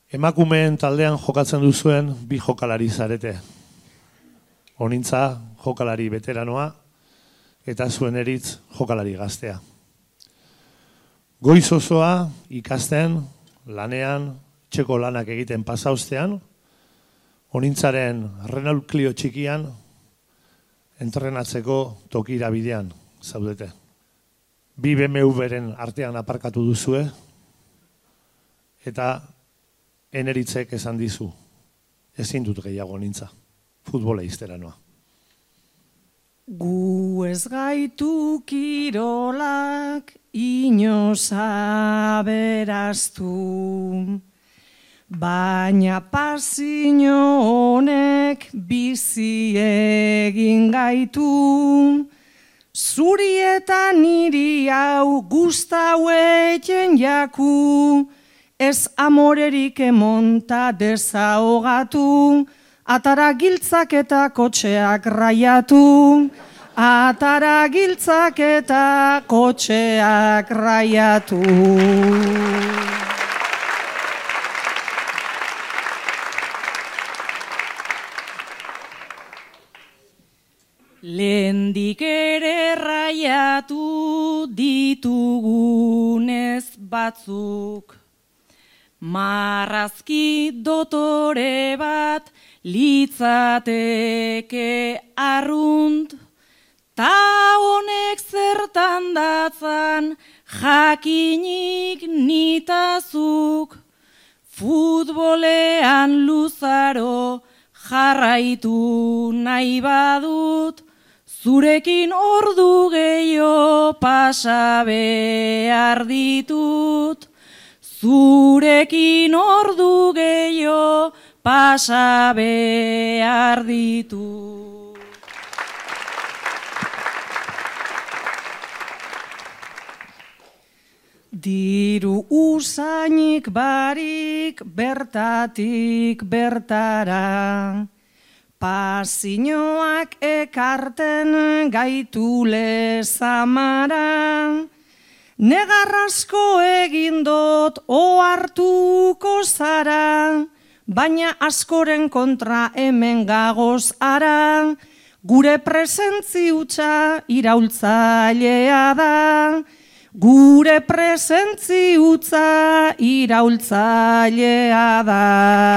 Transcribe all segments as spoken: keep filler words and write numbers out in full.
Emakumeen taldean jokatzen duzuen bi jokalari zarete. Honintza jokalari veteranoa eta zuen eritz jokalari gaztea. Goiz osoa ikasten, lanean, txeko lanak egiten pasaustean, honintzaren renuklio txikian entrenatzeko tokira bidean zaudete. Bi B M W-ren artean aparkatu duzue eta eneritzek esan dizu, ezin dut gehiago nintza, futbola izteranoa. Gu ez gaitu kirolak inoz aberaztu, baina pasio honek bizi egin gaitu, zuri eta niri hau guztaueten jaku, ez amorerik emonta desahogatu, atara giltzak eta kotxeak raiatu, atara giltzak eta kotxeak raiatu. Lehendik ere raiatu ditugunez batzuk, marrazki dotore bat litzateke arrunt, ta honek zertan datzan jakinik nitazuk, futbolean luzaro jarraitu nahi badut, zurekin ordu gehiago pasa behar ditut, zurekin ordu gehiago pasa behar ditut. Diru usainik barik bertatik bertara, pasioak ekarten gaitu lezamara, negarrasko egin dut ohartuko zara, baina askoren kontra hemen gagoz ara, gure presentzi hutsa iraultzailea da, gure presentzi hutsa iraultzailea da.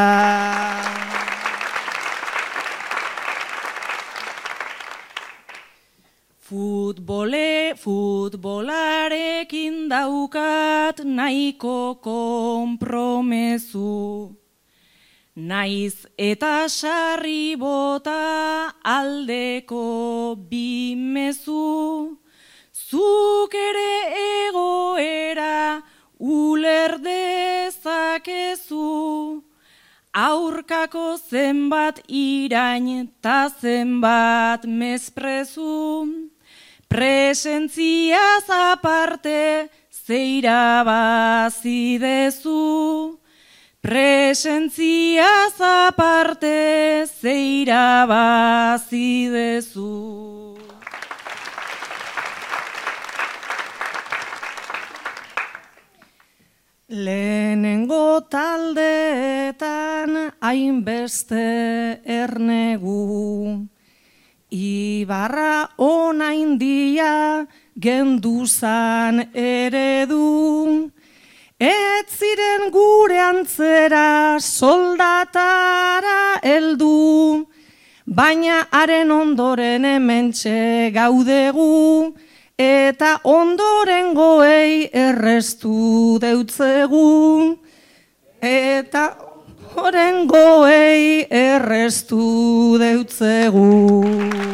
Futbole, futbolarekin daukat nahiko konpromezu, naiz eta sarri bota aldeko bimezu, zuk ere egoera uler dezakezu, aurkako zenbat irain ta zenbat mezprezu, presentziaz aparte zeira bazidezu, presentziaz aparte zeira bazidezu. Lehenengo taldeetan hainbeste ernegu, Ibarra onain dia genduzan eredu, ez ziren gure antzera soldatara heldu, baina haren ondoren hementxe gaudegu, eta ondorengoei errestu deutzegu, eta ondorengoei errestu deutzegu.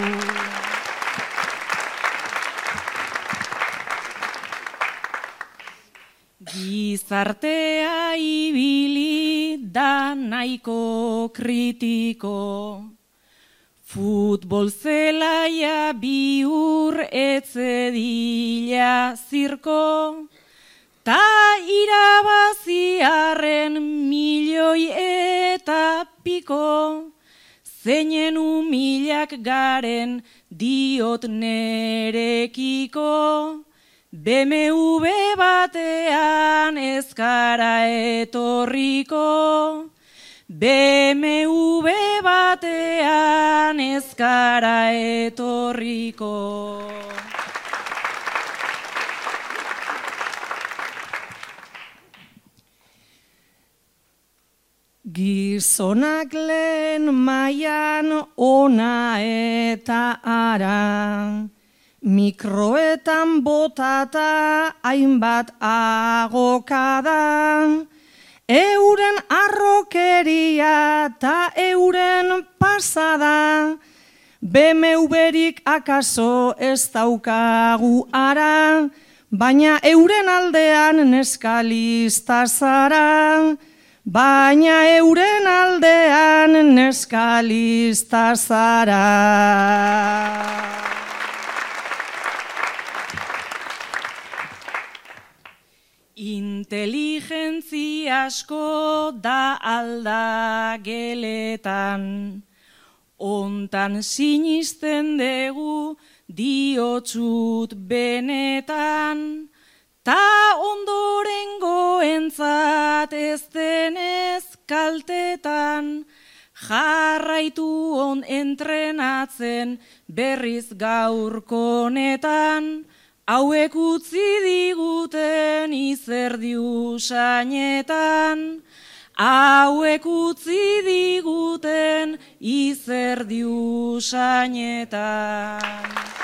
Gizartea ibili da nahiko kritiko, futbol zelaia bihur etzedila zirko, ta irabaziarren milioi eta piko, zeinen umilak garen diot nerekiko, B M W batean ez gara etorriko, B M W batean ez gara etorriko. Gizonak lehen mailan ona eta ara, mikroetan botata hainbat agokada, euren arrokeria eta euren pasada, B M W-rik akaso ez daukagu ara, baina euren aldean neskalista zara, baina euren aldean neskalista zara. Inteligentzia asko da aldageletan, ontan sinisten dugu diotsut benetan, ta ondorengoentzat ez denez kaltetan, jarraitu on entrenatzen berriz gaurkonetan, hauek utzi diguten izerdi usainetan, hauek utzi diguten izerdi usainetan.